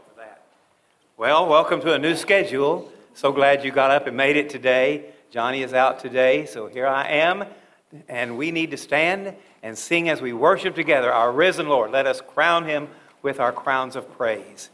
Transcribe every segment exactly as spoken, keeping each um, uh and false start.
for that. Well, welcome to a new schedule. So glad you got up and made it today. Johnny is out today, so here I am. And we need to stand and sing as we worship together our risen Lord. Let us crown him with our crowns of praise.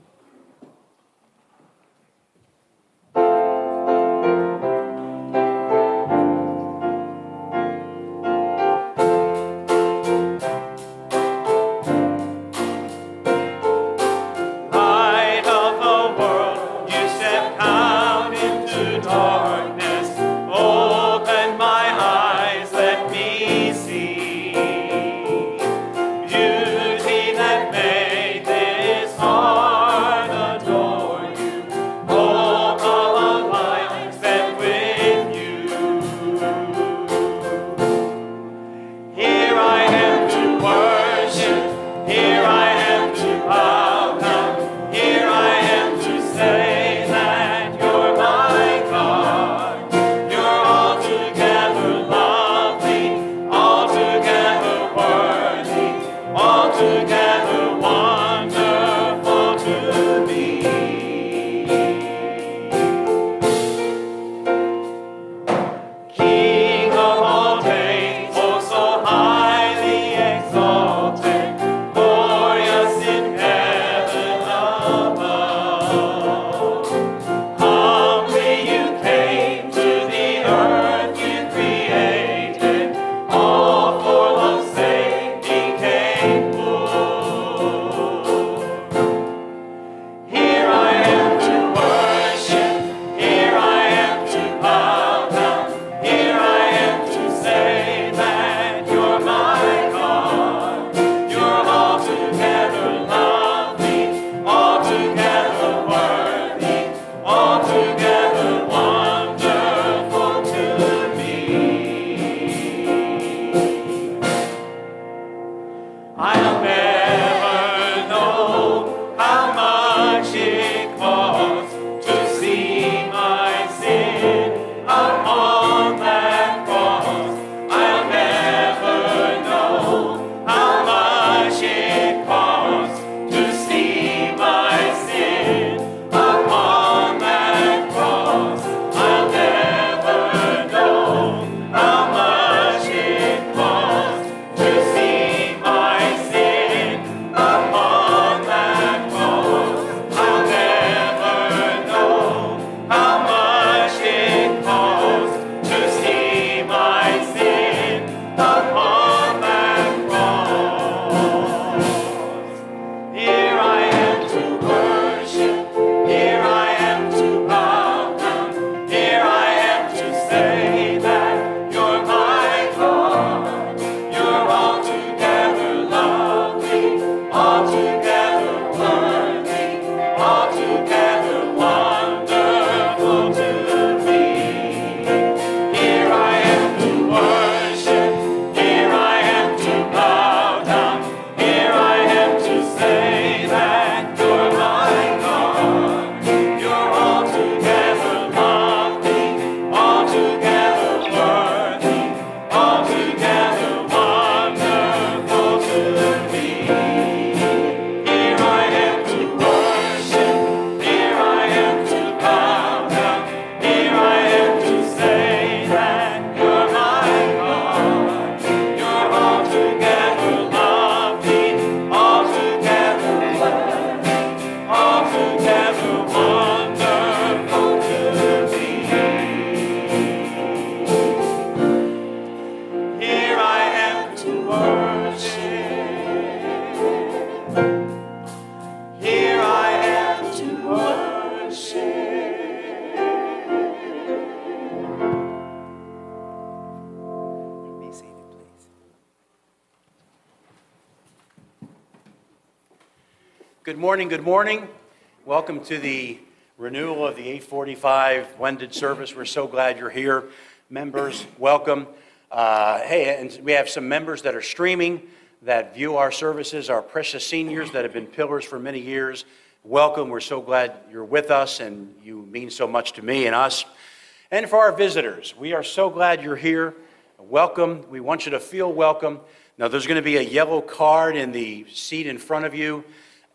Good morning, good morning. Welcome to the renewal of the eight forty-five blended service. We're so glad you're here. Members, welcome. Uh, hey, and we have some members that are streaming that view our services, our precious seniors that have been pillars for many years. Welcome. We're so glad you're with us, and you mean so much to me and us. And for our visitors, we are so glad you're here. Welcome. We want you to feel welcome. Now, there's going to be a yellow card in the seat in front of you.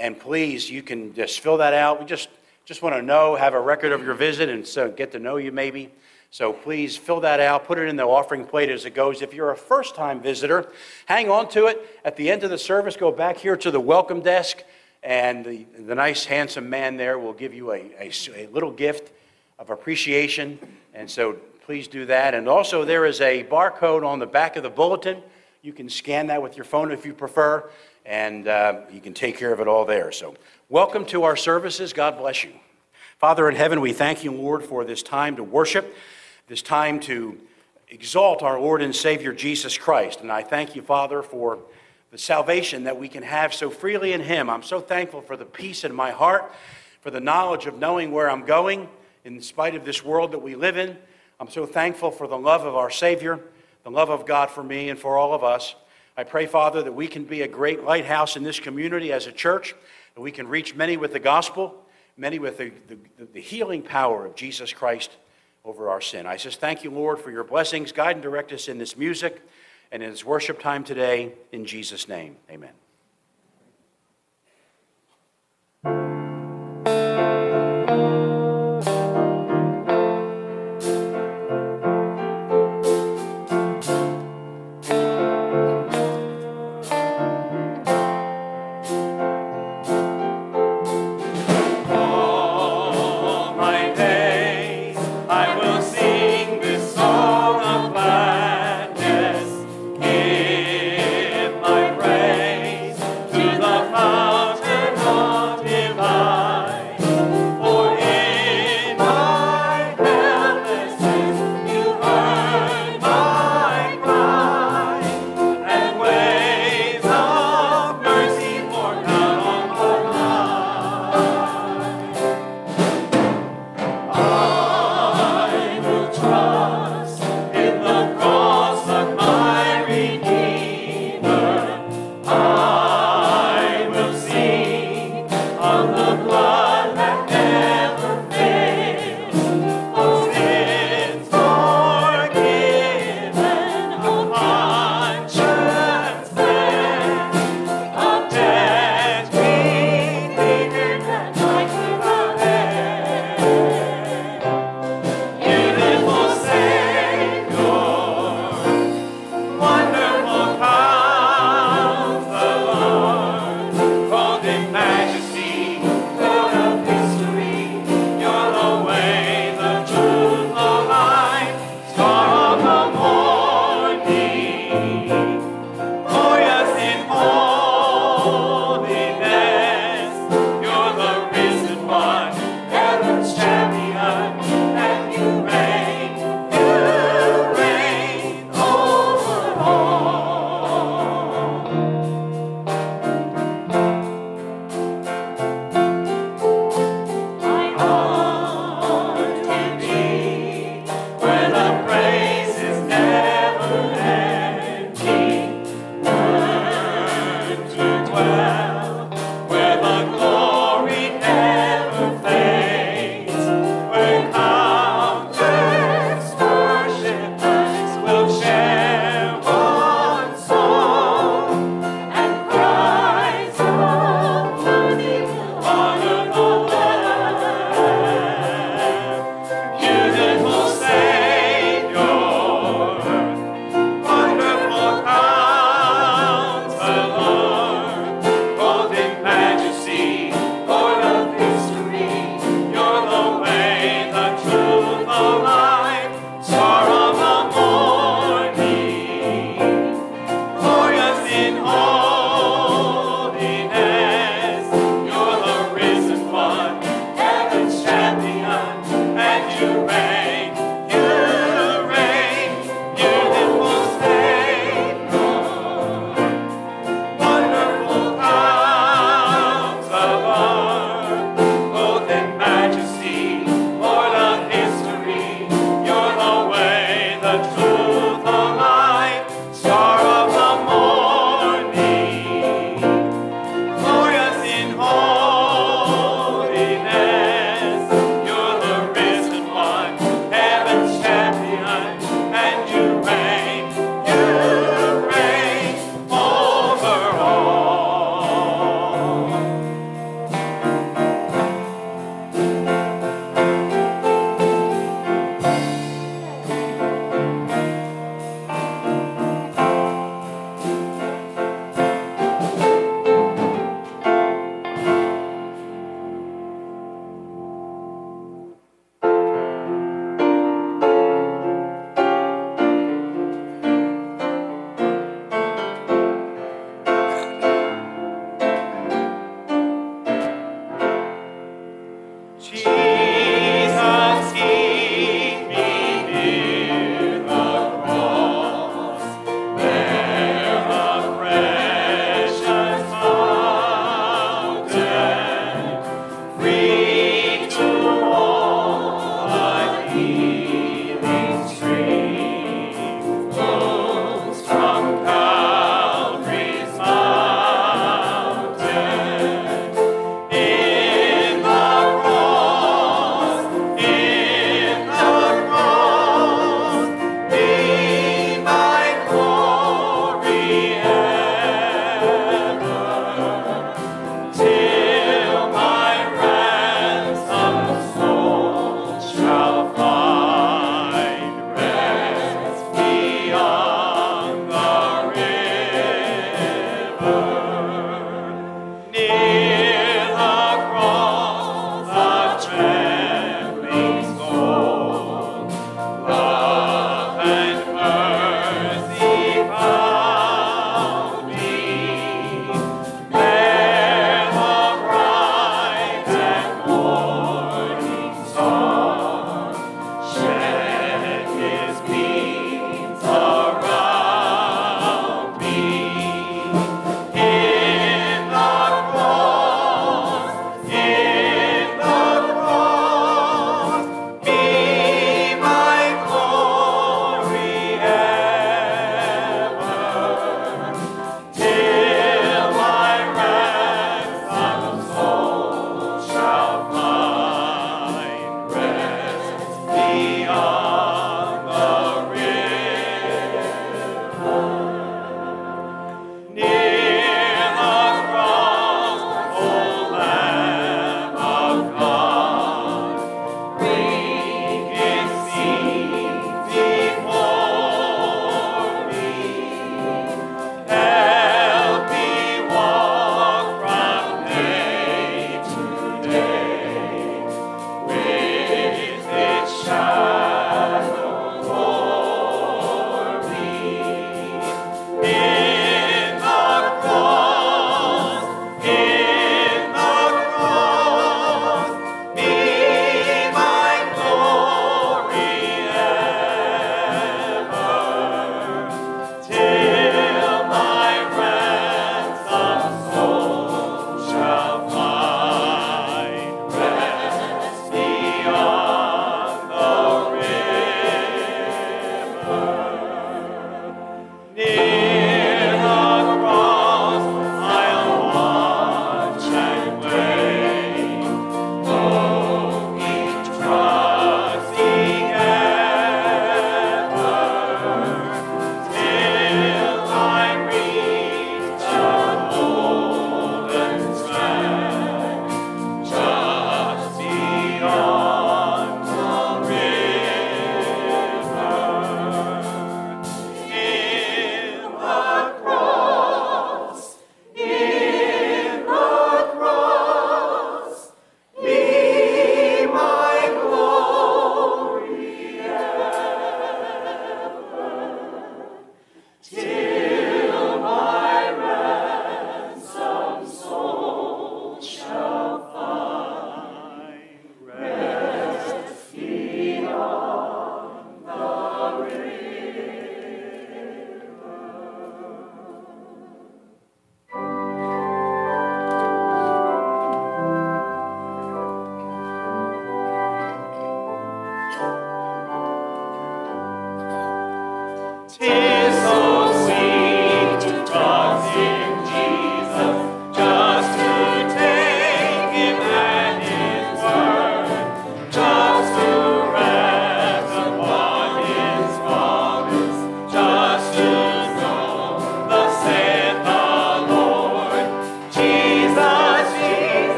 and please, you can just fill that out. We just, just want to know, have a record of your visit, and so get to know you maybe. So please fill that out, put it in the offering plate as it goes. If you're a first-time visitor, hang on to it. At the end of the service, go back here to the welcome desk, and the, the nice, handsome man there will give you a, a, a little gift of appreciation, and so please do that. And also, there is a barcode on the back of the bulletin. You can scan that with your phone if you prefer, and uh, you can take care of it all there. So welcome to our services. God bless you. Father in heaven, we thank you, Lord, for this time to worship, this time to exalt our Lord and Savior Jesus Christ. And I thank you, Father, for the salvation that we can have so freely in Him. I'm so thankful for the peace in my heart, for the knowledge of knowing where I'm going in spite of this world that we live in. I'm so thankful for the love of our Savior, the love of God for me and for all of us. I pray, Father, that we can be a great lighthouse in this community as a church, that we can reach many with the gospel, many with the, the, the healing power of Jesus Christ over our sin. I just thank you, Lord, for your blessings. Guide and direct us in this music and in this worship time today. In Jesus' name, amen. Give my praise.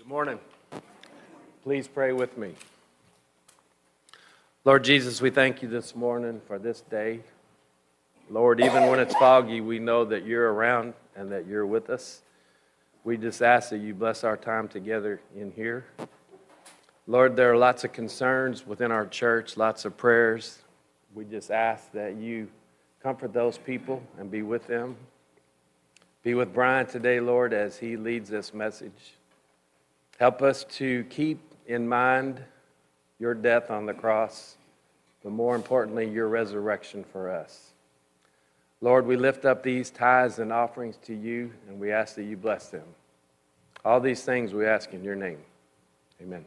Good morning. Please pray with me. Lord Jesus, we thank you this morning for this day. Lord, even when it's foggy, we know that you're around and that you're with us. We just ask that you bless our time together in here. Lord, there are lots of concerns within our church, lots of prayers. We just ask that you comfort those people and be with them. Be with Brian today, Lord, as he leads this message. Help us to keep in mind your death on the cross, but more importantly, your resurrection for us. Lord, we lift up these tithes and offerings to you, and we ask that you bless them. All these things we ask in your name. Amen.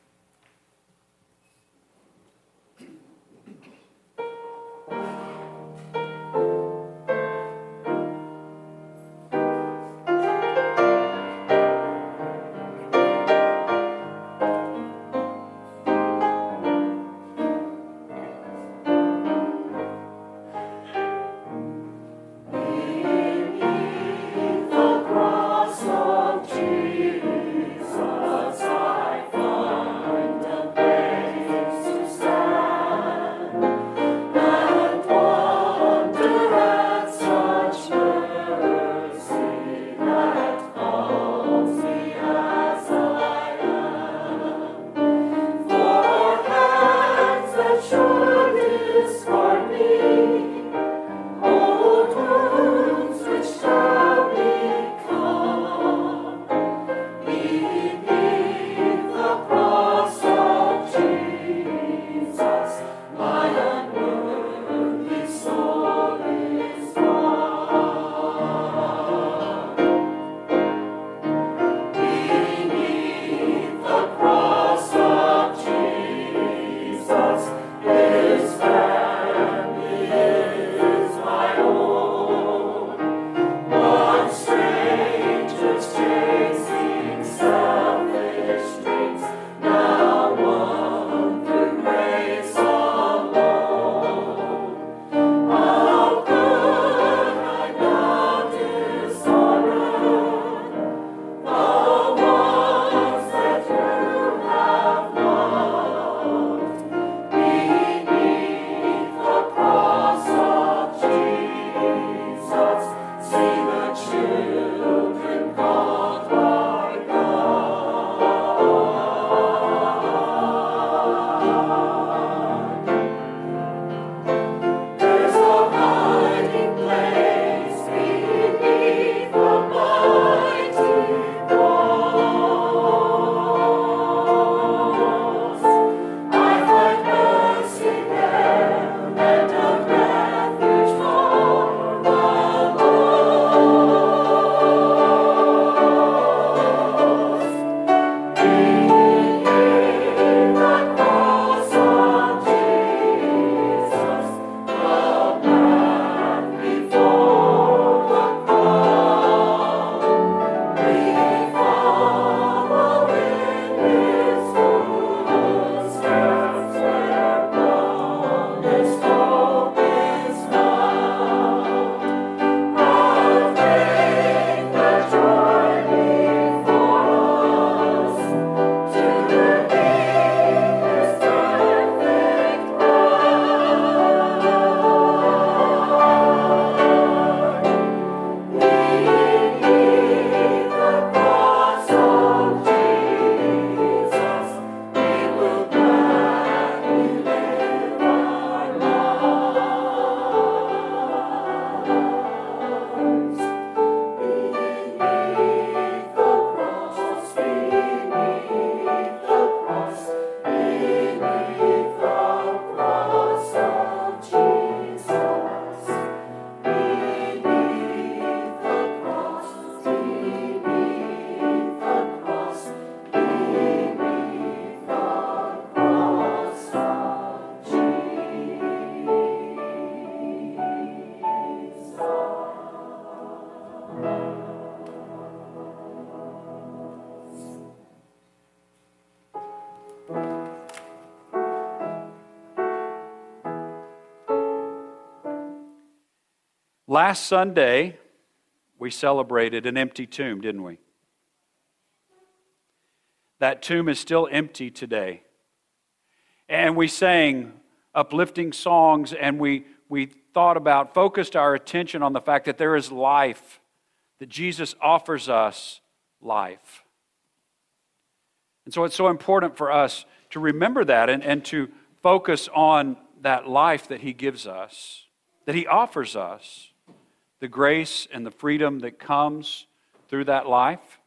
Last Sunday, we celebrated an empty tomb, didn't we? that tomb is still empty today. And we sang uplifting songs, and we, we thought about, focused our attention on the fact that there is life, that Jesus offers us life. And so it's so important for us to remember that and, and to focus on that life that He gives us, that He offers us, the grace and the freedom that comes through that life.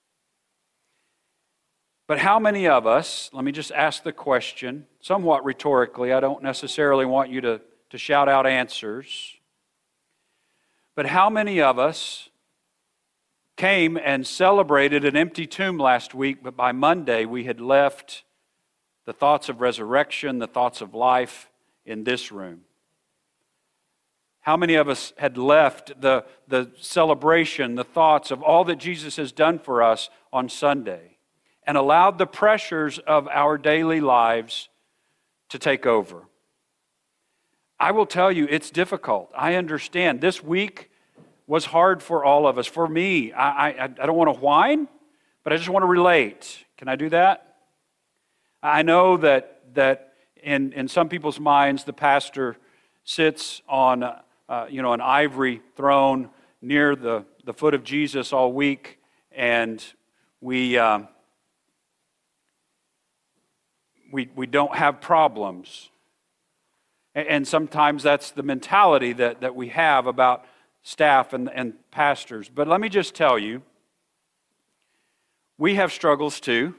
But how many of us, let me just ask the question, somewhat rhetorically, I don't necessarily want you to, to shout out answers, but how many of us came and celebrated an empty tomb last week, but by Monday we had left the thoughts of resurrection, the thoughts of life in this room? How many of us had left the, the celebration, the thoughts of all that Jesus has done for us on Sunday, and allowed the pressures of our daily lives to take over? I will tell you, it's difficult. I understand. This week was hard for all of us. For me, I, I, I don't want to whine, but I just want to relate. Can I do that? I know that that in, in some people's minds, the pastor sits on uh, you know an ivory throne near the, the foot of Jesus all week, and we um, we we don't have problems. And, and sometimes that's the mentality that, that we have about staff and, and pastors. But let me just tell you, we have struggles too.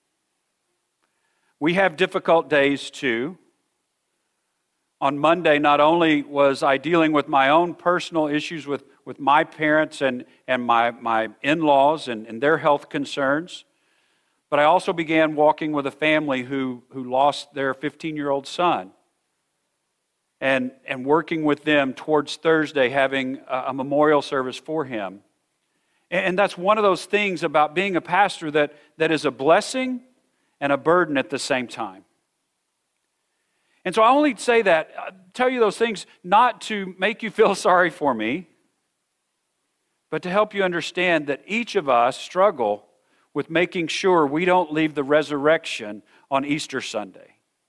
We have difficult days too. On Monday, not only was I dealing with my own personal issues with, with my parents and, and my, my in-laws and, and their health concerns, but I also began walking with a family who, who lost their fifteen-year-old son. And, and working with them towards Thursday, having a, a memorial service for him. And, and that's one of those things about being a pastor that, that is a blessing and a burden at the same time. And so I only say that, I tell you those things not to make you feel sorry for me, but to help you understand that each of us struggle with making sure we don't leave the resurrection on Easter Sunday.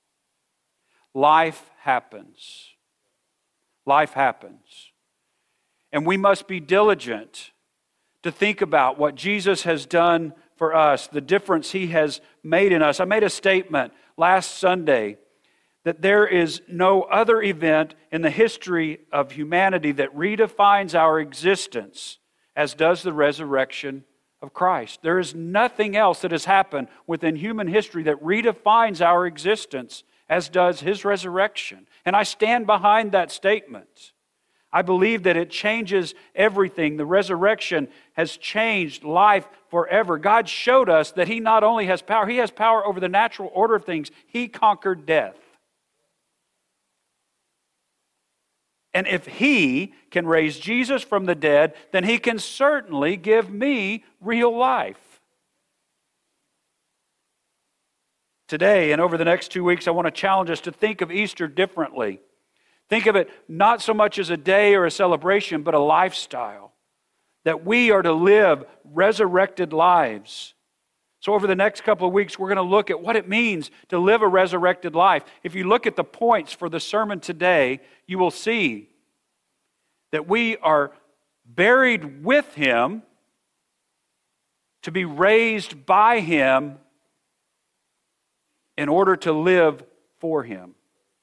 Life happens. Life happens. And we must be diligent to think about what Jesus has done for us, the difference He has made in us. I made a statement last Sunday that there is no other event in the history of humanity that redefines our existence as does the resurrection of Christ. There is nothing else that has happened within human history that redefines our existence as does His resurrection. And I stand behind that statement. I believe that it changes everything. The resurrection has changed life forever. God showed us that He not only has power, He has power over the natural order of things. He conquered death. And if He can raise Jesus from the dead, then He can certainly give me real life. Today and over the next two weeks, I want to challenge us to think of Easter differently. Think of it not so much as a day or a celebration, but a lifestyle. That we are to live resurrected lives. So over the next couple of weeks, we're going to look at what it means to live a resurrected life. If you look at the points for the sermon today, you will see that we are buried with Him to be raised by Him in order to live for Him.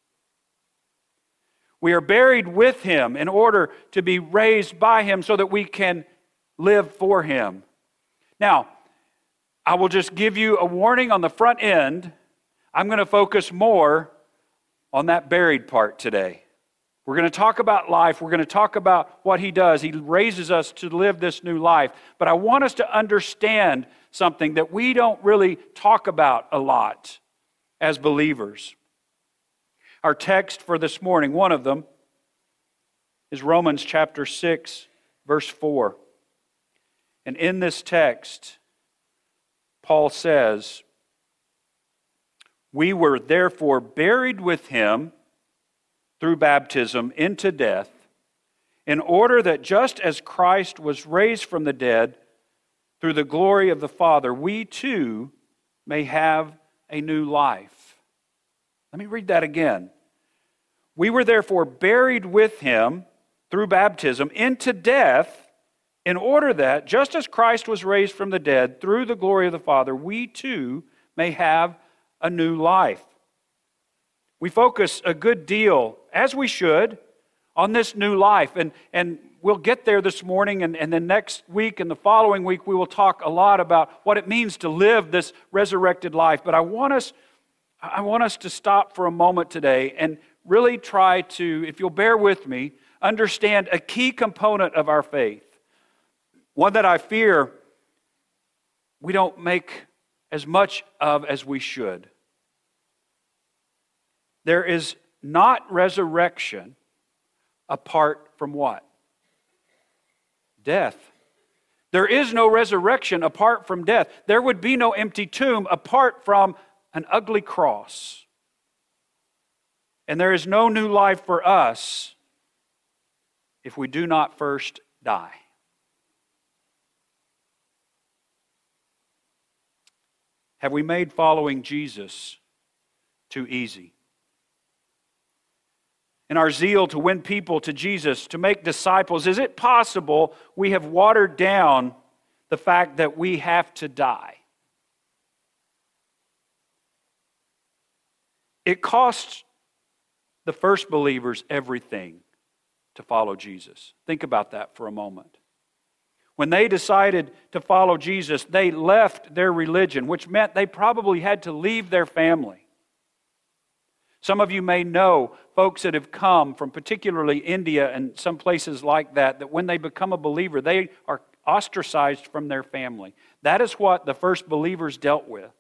We are buried with Him in order to be raised by Him so that we can live for Him. Now, I will just give you a warning on the front end. I'm going to focus more on that buried part today. We're going to talk about life. We're going to talk about what He does. He raises us to live this new life. But I want us to understand something that we don't really talk about a lot as believers. Our text for this morning, one of them, is Romans chapter six, verse four. And in this text, Paul says, "We were therefore buried with Him through baptism into death, in order that just as Christ was raised from the dead through the glory of the Father, we too may have a new life. Let me read that again. We were therefore buried with him through baptism into death, in order that, just as Christ was raised from the dead through the glory of the Father, we too may have a new life. We focus a good deal, as we should, on this new life. And, and we'll get there this morning, and, and then next week and the following week we will talk a lot about what it means to live this resurrected life. But I want us, I want us to stop for a moment today and really try to, if you'll bear with me, understand a key component of our faith. One that I fear we don't make as much of as we should. There is not resurrection apart from what? Death. There is no resurrection apart from death. There would be no empty tomb apart from an ugly cross. And there is no new life for us if we do not first die. Have we made following Jesus too easy? In our zeal to win people to Jesus, to make disciples, is it possible we have watered down the fact that we have to die? It cost the first believers everything to follow Jesus. Think about that for a moment. When they decided to follow Jesus, they left their religion, which meant they probably had to leave their family. Some of you may know folks that have come from particularly India and some places like that, that when they become a believer, they are ostracized from their family. That is what the first believers dealt with.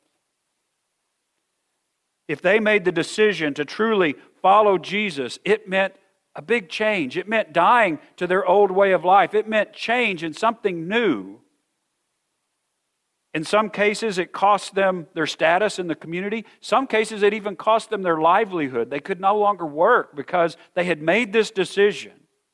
If they made the decision to truly follow Jesus, it meant a big change. It meant dying to their old way of life. It meant change and something new. In some cases, it cost them their status in the community. Some cases, it even cost them their livelihood. They could no longer work because they had made this decision.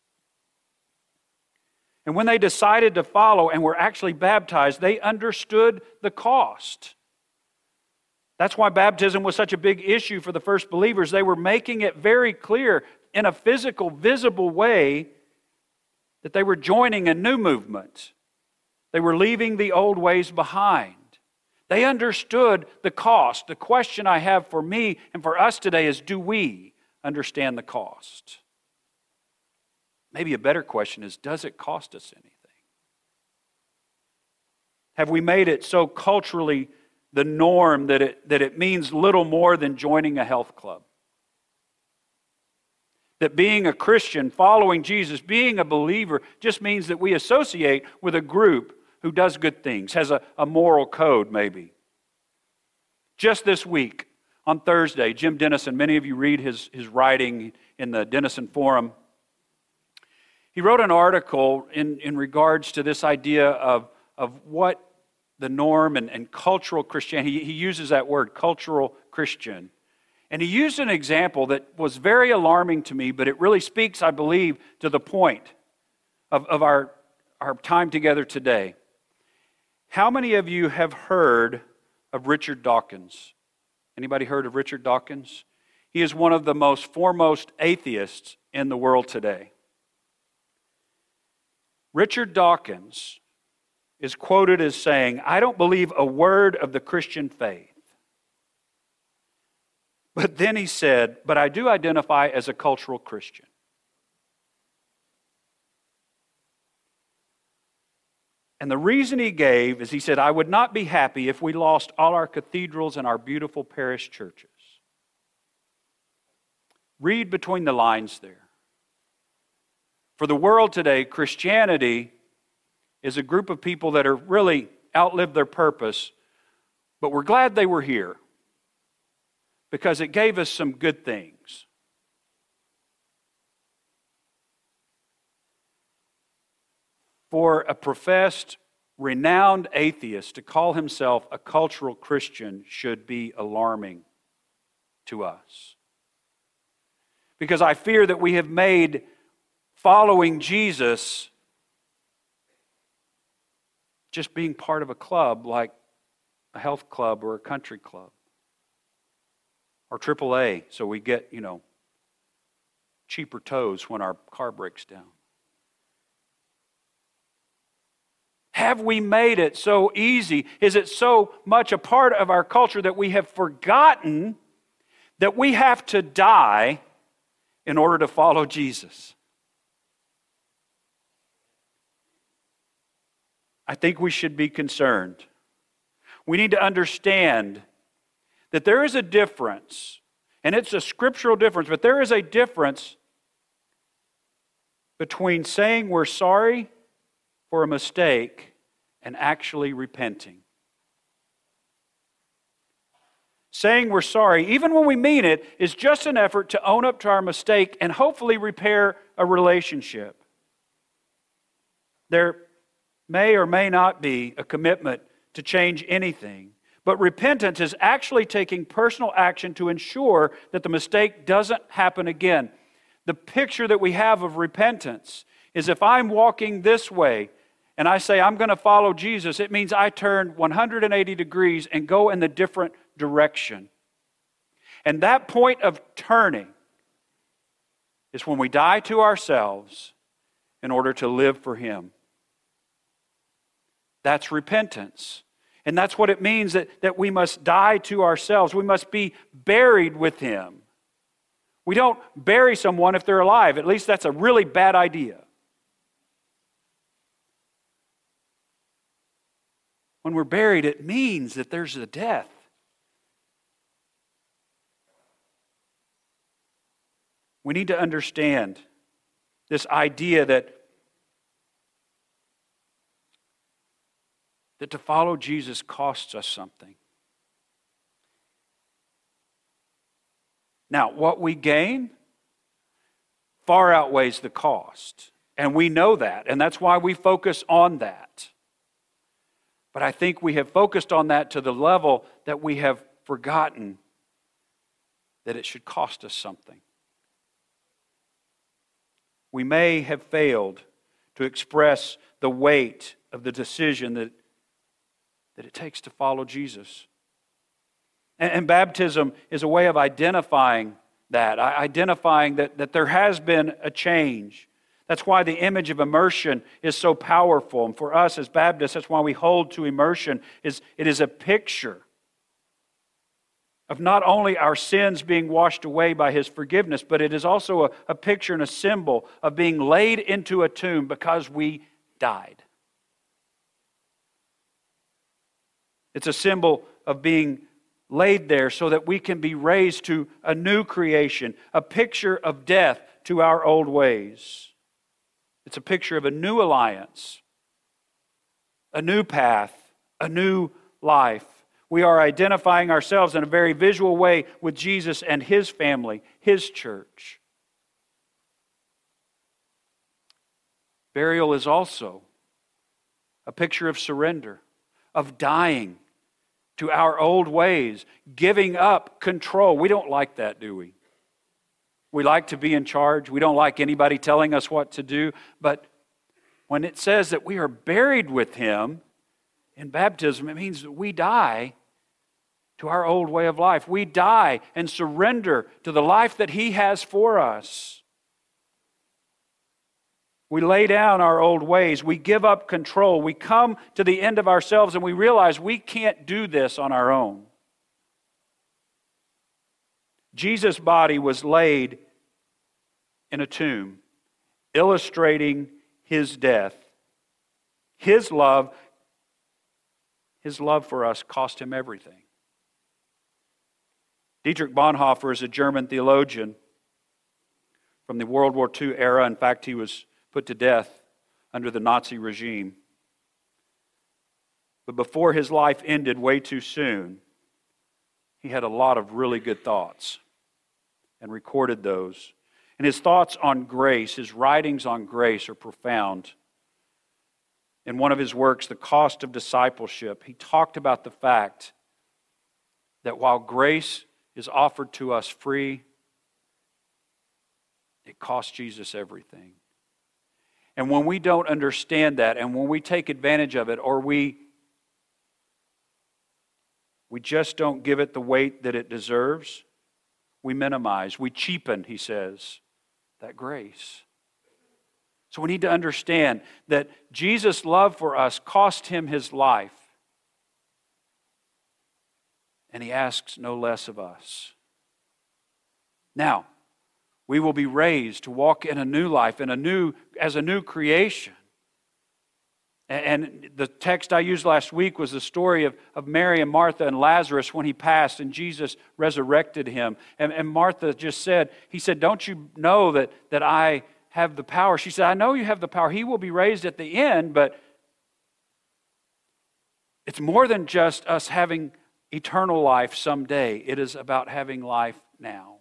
And when they decided to follow and were actually baptized, they understood the cost. That's why baptism was such a big issue for the first believers. They were making it very clear in a physical, visible way that they were joining a new movement. They were leaving the old ways behind. They understood the cost. The question I have for me and for us today is, do we understand the cost? Maybe a better question is, does it cost us anything? Have we made it so culturally the norm that it, that it means little more than joining a health club? That being a Christian, following Jesus, being a believer, just means that we associate with a group who does good things, has a, a moral code maybe. Just this week, on Thursday, Jim Denison, many of you read his, his writing in the Denison Forum. He wrote an article in, in regards to this idea of, of what the norm and, and cultural Christianity, he, he uses that word, cultural Christian. And he used an example that was very alarming to me, but it really speaks, I believe, to the point of, of our, our time together today. How many of you have heard of Richard Dawkins? Anybody heard of Richard Dawkins? He is one of the most foremost atheists in the world today. Richard Dawkins is quoted as saying, "I don't believe a word of the Christian faith." But then he said, "But I do identify as a cultural Christian." And the reason he gave is he said, "I would not be happy if we lost all our cathedrals and our beautiful parish churches." Read between the lines there. For the world today, Christianity is a group of people that are really outlived their purpose, but we're glad they were here because it gave us some good things. For a professed, renowned atheist to call himself a cultural Christian should be alarming to us. Because I fear that we have made following Jesus just being part of a club like a health club or a country club. Or triple A, so we get, you know, cheaper tows when our car breaks down. Have we made it so easy? Is it so much a part of our culture that we have forgotten that we have to die in order to follow Jesus? I think we should be concerned. We need to understand that there is a difference, and it's a scriptural difference, but there is a difference between saying we're sorry for a mistake and actually repenting. Saying we're sorry, even when we mean it, is just an effort to own up to our mistake and hopefully repair a relationship. There may or may not be a commitment to change anything, but repentance is actually taking personal action to ensure that the mistake doesn't happen again. The picture that we have of repentance is if I'm walking this way and I say I'm going to follow Jesus, it means I turn one hundred eighty degrees and go in the different direction. And that point of turning is when we die to ourselves in order to live for Him. That's repentance. And that's what it means that, that we must die to ourselves. We must be buried with Him. We don't bury someone if they're alive. At least that's a really bad idea. When we're buried, it means that there's a death. We need to understand this idea that that to follow Jesus costs us something. Now, what we gain far outweighs the cost. And we know that, and that's why we focus on that. But I think we have focused on that to the level that we have forgotten that it should cost us something. We may have failed to express the weight of the decision that that it takes to follow Jesus. And, and baptism is a way of identifying that, identifying that, that there has been a change. That's why the image of immersion is so powerful. And for us as Baptists, that's why we hold to immersion, is it is a picture of not only our sins being washed away by His forgiveness, but it is also a, a picture and a symbol of being laid into a tomb because we died. It's a symbol of being laid there so that we can be raised to a new creation, a picture of death to our old ways. It's a picture of a new alliance, a new path, a new life. We are identifying ourselves in a very visual way with Jesus and His family, His church. Burial is also a picture of surrender, of dying to our old ways, giving up control. We don't like that, do we? We like to be in charge. We don't like anybody telling us what to do. But when it says that we are buried with Him in baptism, it means that we die to our old way of life. We die and surrender to the life that He has for us. We lay down our old ways. We give up control. We come to the end of ourselves and we realize we can't do this on our own. Jesus' body was laid in a tomb, illustrating His death. His love, His love for us cost Him everything. Dietrich Bonhoeffer is a German theologian from the World War Two era. In fact, he was put to death under the Nazi regime. But before his life ended way too soon, he had a lot of really good thoughts and recorded those. And his thoughts on grace, his writings on grace are profound. In one of his works, The Cost of Discipleship, he talked about the fact that while grace is offered to us free, it cost Jesus everything. And when we don't understand that, and when we take advantage of it, or we We just don't give it the weight that it deserves. We minimize, we cheapen, he says, that grace. So we need to understand that Jesus' love for us cost him his life. And he asks no less of us. Now, we will be raised to walk in a new life, in a new, as a new creation. And the text I used last week was the story of, of Mary and Martha and Lazarus when he passed and Jesus resurrected him. And, and Martha just said, he said, don't you know that, that I have the power? She said, I know you have the power. He will be raised at the end, but it's more than just us having eternal life someday. It is about having life now.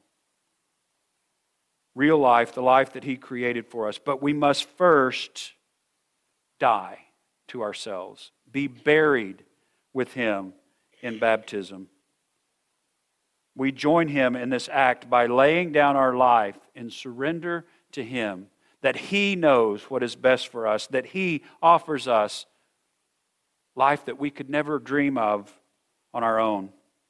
Real life, the life that he created for us. But we must first die to ourselves, be buried with him in baptism. We join him in this act by laying down our life in surrender to him, that he knows what is best for us, that he offers us life that we could never dream of on our own.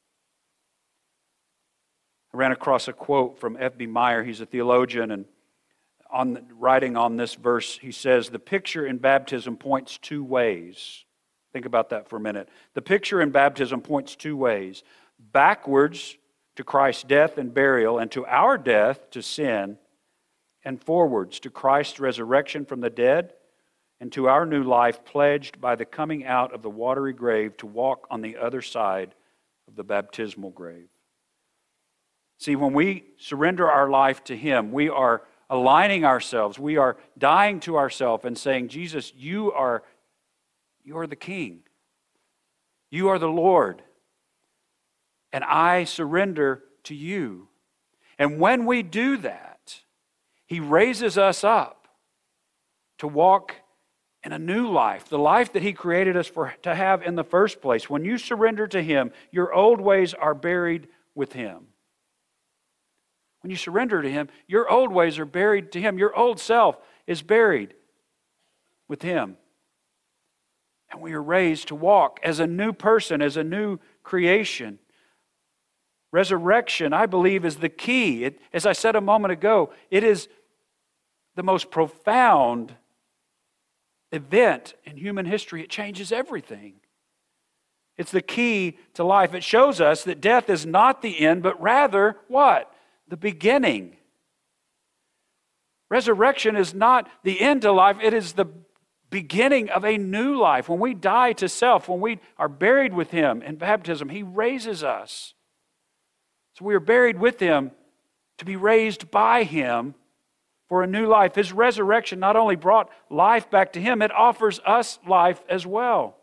I ran across a quote from F B Meyer. He's a theologian, and on writing on this verse, he says, the picture in baptism points two ways. Think about that for a minute. The picture in baptism points two ways. Backwards to Christ's death and burial, and to our death to sin, and forwards to Christ's resurrection from the dead, and to our new life pledged by the coming out of the watery grave to walk on the other side of the baptismal grave. See, when we surrender our life to him, we are aligning ourselves. We are dying to ourselves and saying, Jesus, you are, you are the King. You are the Lord. And I surrender to you. And when we do that, he raises us up to walk in a new life, the life that he created us for to have in the first place. When you surrender to him, your old ways are buried with him. When you surrender to him, your old ways are buried to him. Your old self is buried with him. And we are raised to walk as a new person, as a new creation. Resurrection, I believe, is the key. It, as I said a moment ago, it is the most profound event in human history. It changes everything. It's the key to life. It shows us that death is not the end, but rather what? The beginning. Resurrection is not the end to life, it is the beginning of a new life. When we die to self, when we are buried with him in baptism, he raises us. So we are buried with him to be raised by him for a new life. His resurrection not only brought life back to him, it offers us life as well.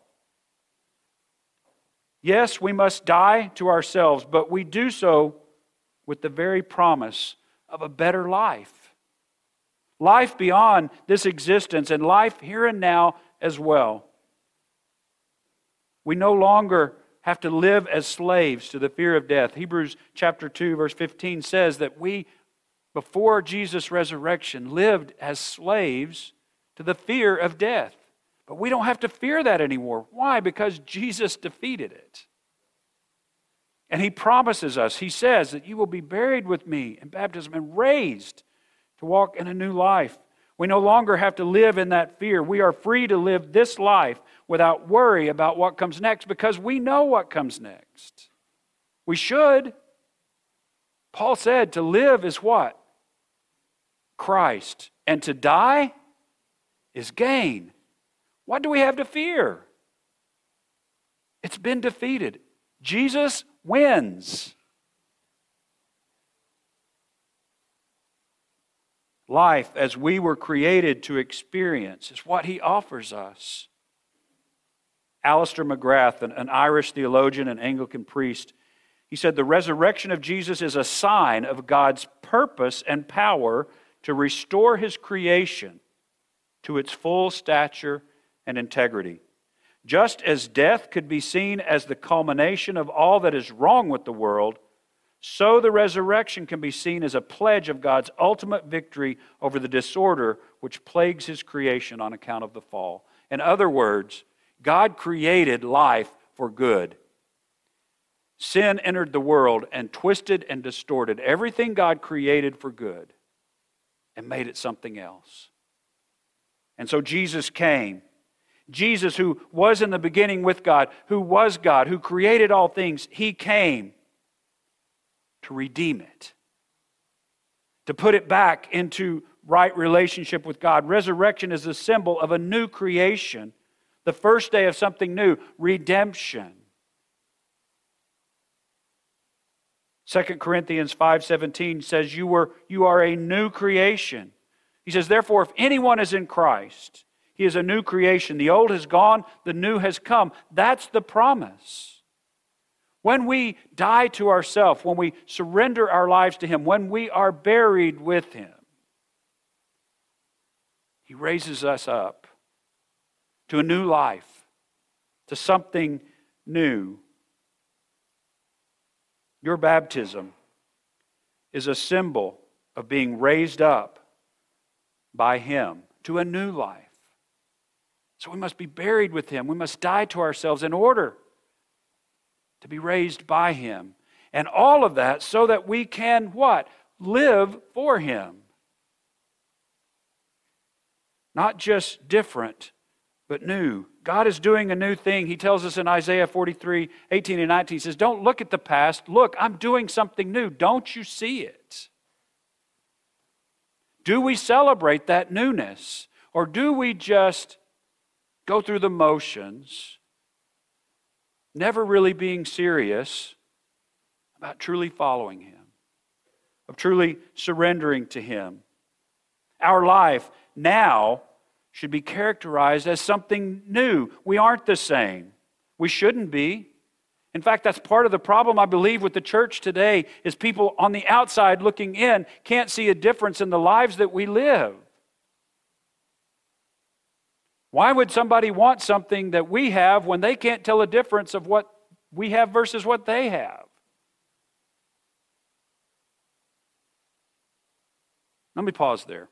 Yes, we must die to ourselves, but we do so with the very promise of a better life. Life beyond this existence and life here and now as well. We no longer have to live as slaves to the fear of death. Hebrews chapter two verse fifteen says that we, before Jesus' resurrection, lived as slaves to the fear of death. But we don't have to fear that anymore. Why? Because Jesus defeated it. And he promises us, he says that you will be buried with me in baptism and raised to walk in a new life. We no longer have to live in that fear. We are free to live this life without worry about what comes next because we know what comes next. We should. Paul said to live is what? Christ. And to die is gain. What do we have to fear? It's been defeated. Jesus wins. Life as we were created to experience is what he offers us. Alistair McGrath, an, an Irish theologian and Anglican priest, he said, the resurrection of Jesus is a sign of God's purpose and power to restore his creation to its full stature and integrity. Just as death could be seen as the culmination of all that is wrong with the world, so the resurrection can be seen as a pledge of God's ultimate victory over the disorder which plagues his creation on account of the fall. In other words, God created life for good. sin entered the world and twisted and distorted everything God created for good and made it something else. And so Jesus came. Jesus, who was in the beginning with God, who was God, who created all things, He came to redeem it, to put it back into right relationship with God. Resurrection is a symbol of a new creation, the first day of something new, redemption. Second Corinthians five seventeen says, you, were, you are a new creation. He says, therefore, if anyone is in Christ, he is a new creation. The old has gone, the new has come. That's the promise. When we die to ourselves, when we surrender our lives to Him, when we are buried with Him, He raises us up to a new life, to something new. Your baptism is a symbol of being raised up by Him to a new life. So we must be buried with Him. We must die to ourselves in order to be raised by Him. And all of that so that we can what? Live for Him. Not just different, but new. God is doing a new thing. He tells us in Isaiah forty-three, eighteen and nineteen, He says, don't look at the past. Look, I'm doing something new. Don't you see it? Do we celebrate that newness? Or do we just go through the motions, never really being serious about truly following Him, of truly surrendering to Him? Our life now should be characterized as something new. We aren't the same. We shouldn't be. In fact, that's part of the problem, I believe, with the church today, is people on the outside looking in can't see a difference in the lives that we live. Why would somebody want something that we have when they can't tell a difference of what we have versus what they have? Let me pause there.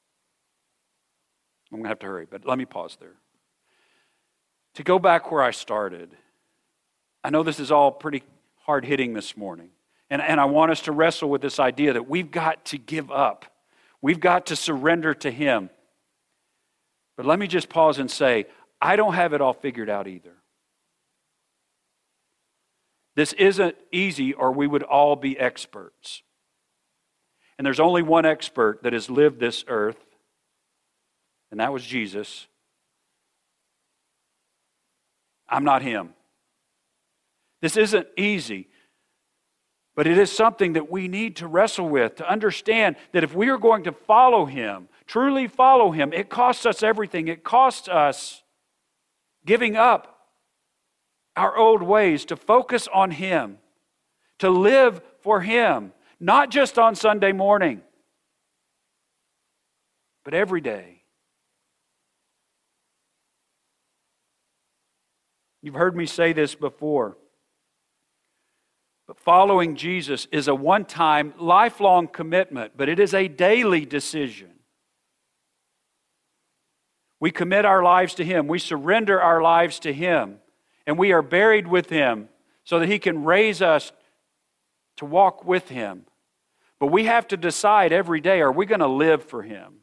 I'm going to have to hurry, but let me pause there. To go back where I started, I know this is all pretty hard-hitting this morning, and, and I want us to wrestle with this idea that we've got to give up. We've got to surrender to Him. But let me just pause and say, I don't have it all figured out either. This isn't easy, or we would all be experts. And there's only one expert that has lived this earth, and that was Jesus. I'm not Him. This isn't easy, but it is something that we need to wrestle with, to understand that if we are going to follow Him, truly follow Him, it costs us everything. It costs us giving up our old ways to focus on Him, to live for Him, not just on Sunday morning, but every day. You've heard me say this before, but following Jesus is a one-time, lifelong commitment, but it is a daily decision. We commit our lives to Him. We surrender our lives to Him, and we are buried with Him so that He can raise us to walk with Him. But we have to decide every day, are we going to live for Him?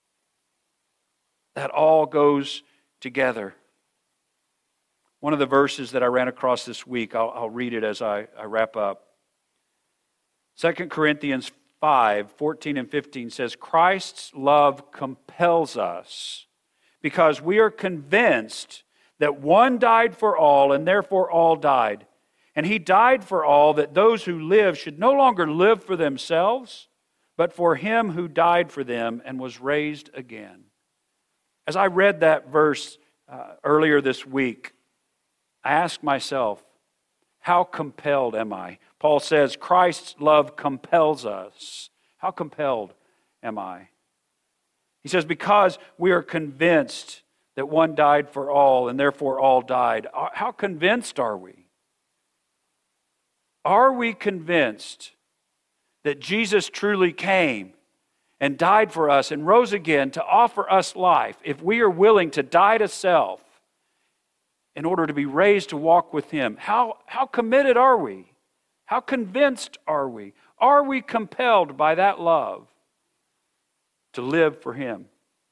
That all goes together. One of the verses that I ran across this week, I'll, I'll read it as I, I wrap up. Second Corinthians five, fourteen and fifteen says, Christ's love compels us because we are convinced that one died for all and therefore all died. And He died for all, that those who live should no longer live for themselves, but for Him who died for them and was raised again. As I read that verse uh, earlier this week, I asked myself, how compelled am I? Paul says, Christ's love compels us. How compelled am I? He says, because we are convinced that one died for all and therefore all died. How convinced are we? Are we convinced that Jesus truly came and died for us and rose again to offer us life if we are willing to die to self in order to be raised to walk with Him? How, how committed are we? How convinced are we? Are we compelled by that love to live for Him?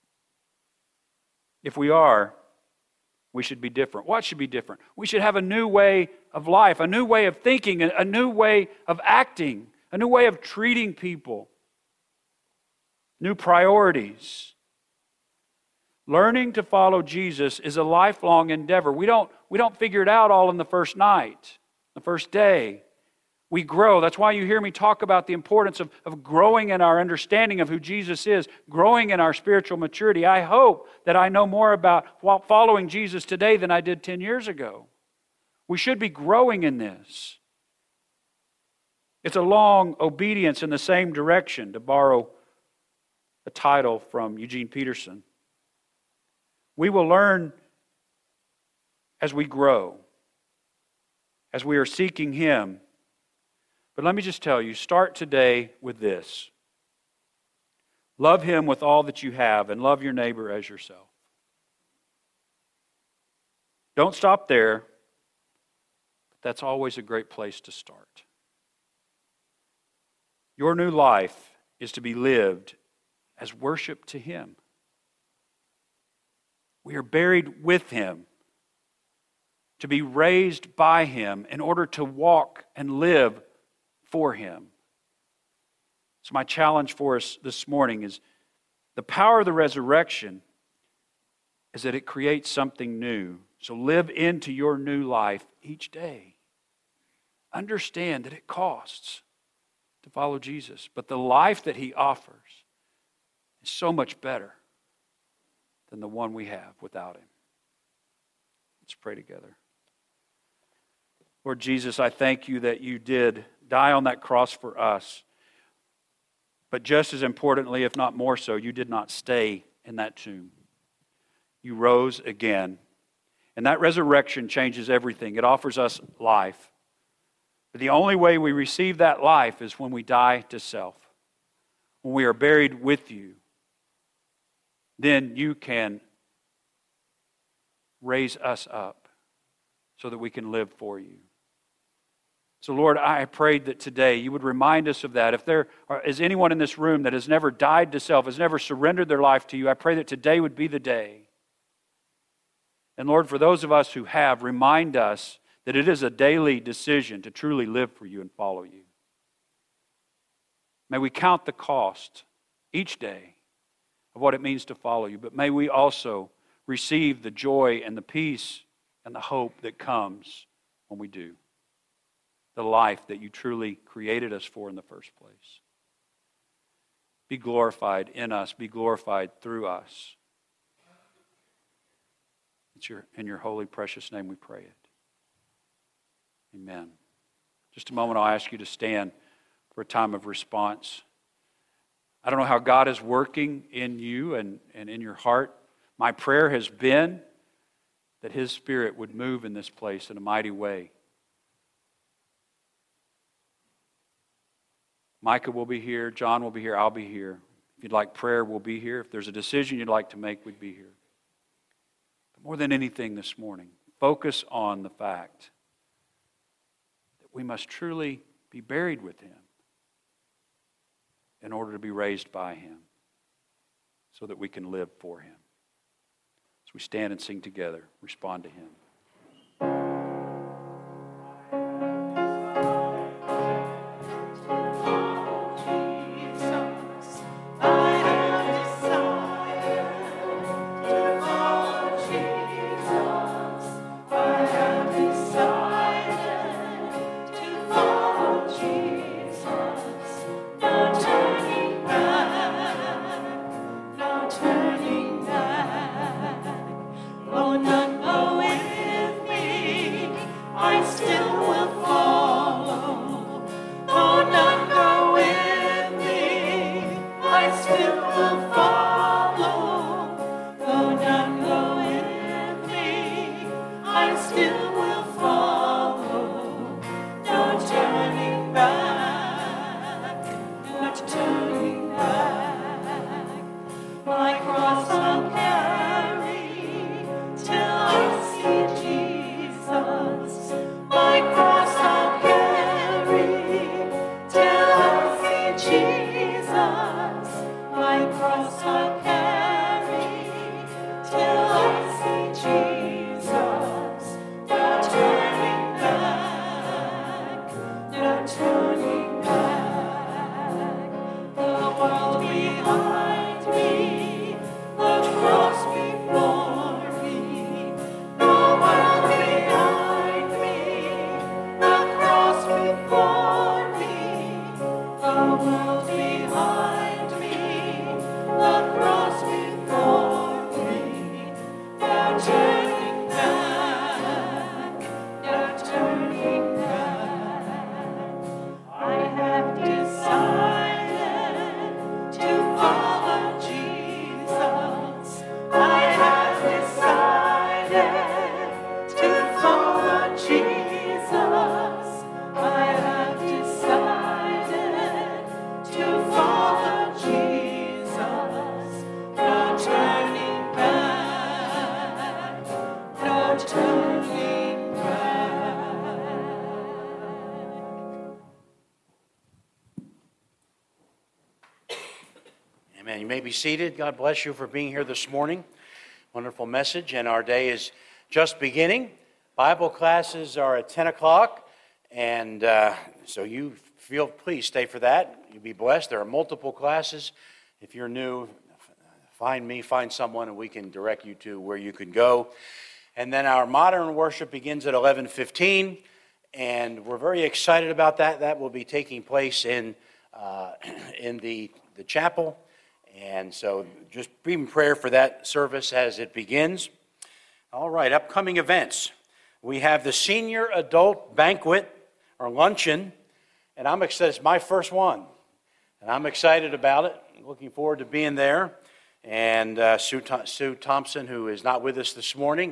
If we are, we should be different. What should be different? We should have a new way of life, a new way of thinking, a new way of acting, a new way of treating people, new priorities. Learning to follow Jesus is a lifelong endeavor. We don't, we don't figure it out all in the first night, the first day. We grow. That's why you hear me talk about the importance of, of growing in our understanding of who Jesus is, growing in our spiritual maturity. I hope that I know more about following Jesus today than I did ten years ago. We should be growing in this. It's a long obedience in the same direction, to borrow a title from Eugene Peterson. We will learn as we grow, as we are seeking Him. But let me just tell you, start today with this. Love Him with all that you have and love your neighbor as yourself. Don't stop there, but that's always a great place to start. Your new life is to be lived as worship to Him. We are buried with Him, to be raised by Him in order to walk and live for Him. So my challenge for us this morning is the power of the resurrection is that it creates something new. So live into your new life each day. Understand that it costs to follow Jesus, but the life that He offers is so much better than the one we have without Him. Let's pray together. Lord Jesus, I thank You that You did die on that cross for us. But just as importantly, if not more so, You did not stay in that tomb. You rose again. And that resurrection changes everything. It offers us life. But the only way we receive that life is when we die to self. When we are buried with You. Then You can raise us up so that we can live for You. So Lord, I prayed that today You would remind us of that. If there is anyone in this room that has never died to self, has never surrendered their life to You, I pray that today would be the day. And Lord, for those of us who have, remind us that it is a daily decision to truly live for You and follow You. May we count the cost each day of what it means to follow You, but may we also receive the joy and the peace and the hope that comes when we do. The life that You truly created us for in the first place. Be glorified in us. Be glorified through us. It's your, in Your holy, precious name we pray it. Amen. Just a moment, I'll ask you to stand for a time of response. I don't know how God is working in you and, and in your heart. My prayer has been that His Spirit would move in this place in a mighty way. Micah will be here. John will be here. I'll be here. If you'd like prayer, we'll be here. If there's a decision you'd like to make, we'd be here. But more than anything this morning, focus on the fact that we must truly be buried with Him in order to be raised by Him so that we can live for Him. As we stand and sing together, respond to Him. Turning back, oh, not going Man, you may be seated. God bless you for being here this morning. Wonderful message, and our day is just beginning. Bible classes are at ten o'clock, and uh, so you feel, please stay for that. You'll be blessed. There are multiple classes. If you're new, find me, find someone, and we can direct you to where you can go. And then our modern worship begins at eleven fifteen, and we're very excited about that. That will be taking place in uh, in the, the chapel. And so just be in prayer for that service as it begins. All right, upcoming events. We have the senior adult banquet or luncheon, and I'm excited. It's my first one, and I'm excited about it. Looking forward to being there. And uh, Sue, Sue Thompson, who is not with us this morning,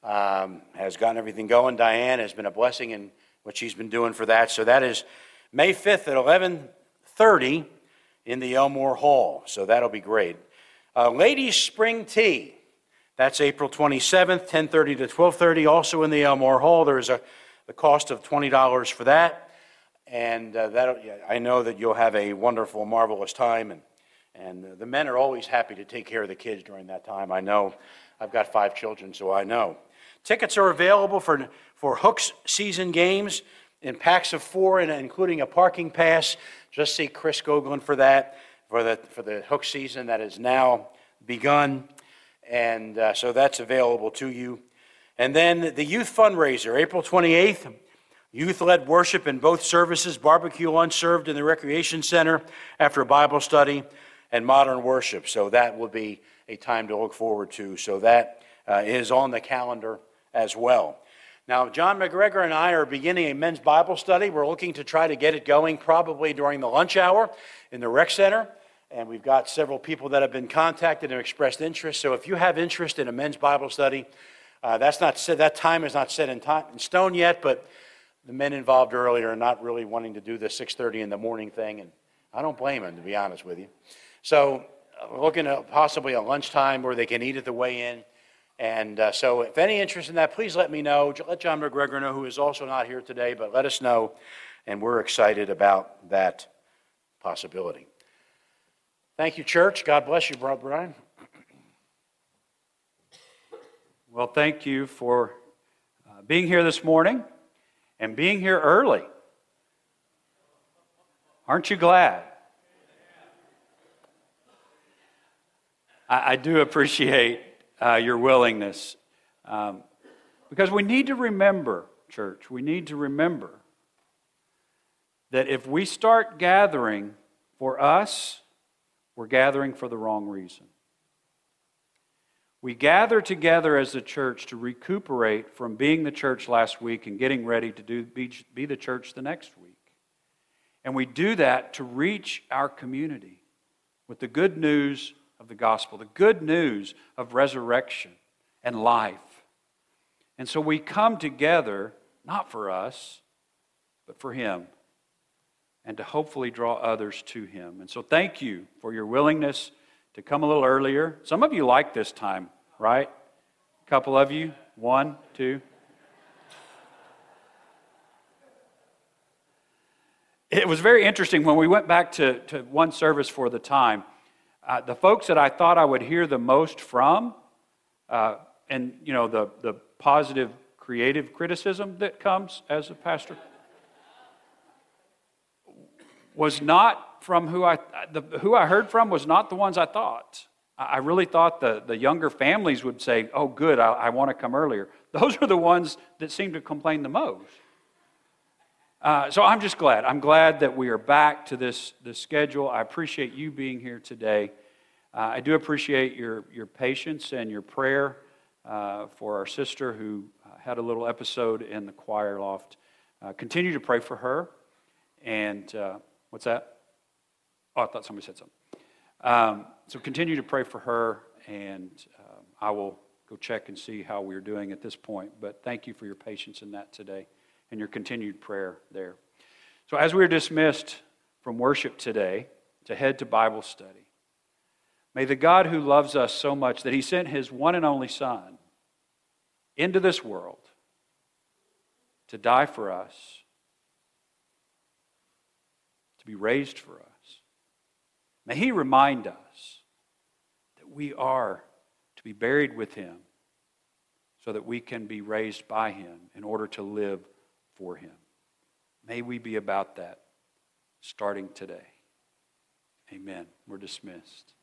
um, has gotten everything going. Diane has been a blessing in what she's been doing for that. So that is May fifth at eleven thirty. In the Elmore Hall, so that'll be great. Uh, Ladies Spring Tea, that's April twenty-seventh, ten thirty to twelve thirty, also in the Elmore Hall. There is a the cost of twenty dollars for that, and uh, that I know that you'll have a wonderful, marvelous time, and and the men are always happy to take care of the kids during that time. I know. I've got five children, so I know. Tickets are available for for Hooks season games in packs of four, and including a parking pass. Just see Chris Goglin for that, for the for the Hook season that has now begun. And uh, so that's available to you. And then the youth fundraiser, April twenty-eighth, youth-led worship in both services, barbecue lunch served in the Recreation Center after a Bible study, and modern worship. So that will be a time to look forward to. So that uh, is on the calendar as well. Now, John McGregor and I are beginning a men's Bible study. We're looking to try to get it going probably during the lunch hour in the rec center. And we've got several people that have been contacted and expressed interest. So if you have interest in a men's Bible study, uh, that's not set, that time is not set in, time, in stone yet, but the men involved earlier are not really wanting to do the six thirty in the morning thing. And I don't blame them, to be honest with you. So uh, we're looking at possibly a lunchtime where they can eat at the way in. And uh, so if any interest in that, please let me know. Let John McGregor know, who is also not here today, but let us know. And we're excited about that possibility. Thank you, church. God bless you, Brother Brian. Well, thank you for uh, being here this morning and being here early. Aren't you glad? I, I do appreciate Uh, your willingness. Um, because we need to remember, church, we need to remember that if we start gathering for us, we're gathering for the wrong reason. We gather together as a church to recuperate from being the church last week and getting ready to do be, be the church the next week. And we do that to reach our community with the good news of the gospel, the good news of resurrection and life. And so we come together, not for us, but for Him, and to hopefully draw others to Him. And so thank you for your willingness to come a little earlier. Some of you like this time, right? A couple of you, one, two. It was very interesting when we went back to, to one service for the time. Uh, the folks that I thought I would hear the most from, uh, and you know, the, the positive creative criticism that comes as a pastor, was not from who I, the, who I heard from was not the ones I thought. I really thought the, the younger families would say, oh good, I, I want to come earlier. Those are the ones that seem to complain the most. Uh, so I'm just glad. I'm glad that we are back to this, this schedule. I appreciate you being here today. Uh, I do appreciate your, your patience and your prayer uh, for our sister who uh, had a little episode in the choir loft. Uh, continue to pray for her. And uh, what's that? Oh, I thought somebody said something. Um, so continue to pray for her, and uh, I will go check and see how we're doing at this point. But thank you for your patience in that today and your continued prayer there. So as we are dismissed from worship today to head to Bible study, may the God who loves us so much that He sent His one and only Son into this world to die for us, to be raised for us, may He remind us we are to be buried with him so that we can be raised by him in order to live for him. May we be about that starting today. Amen. We're dismissed.